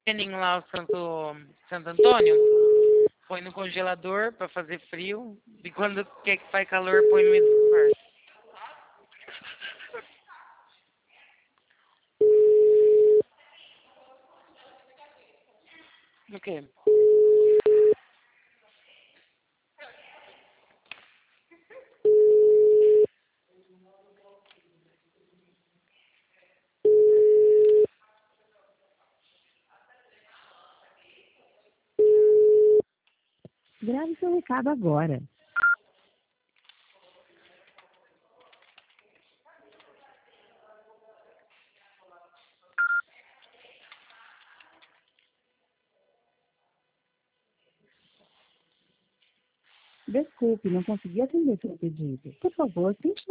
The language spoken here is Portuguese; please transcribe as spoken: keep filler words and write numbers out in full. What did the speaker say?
Peninho lá, o Santo, Santo Antônio, põe no congelador pra fazer frio. E quando quer que faz calor, põe no meio do quarto. O quê? Grave seu recado agora. Desculpe, não consegui atender seu pedido. Por favor, tente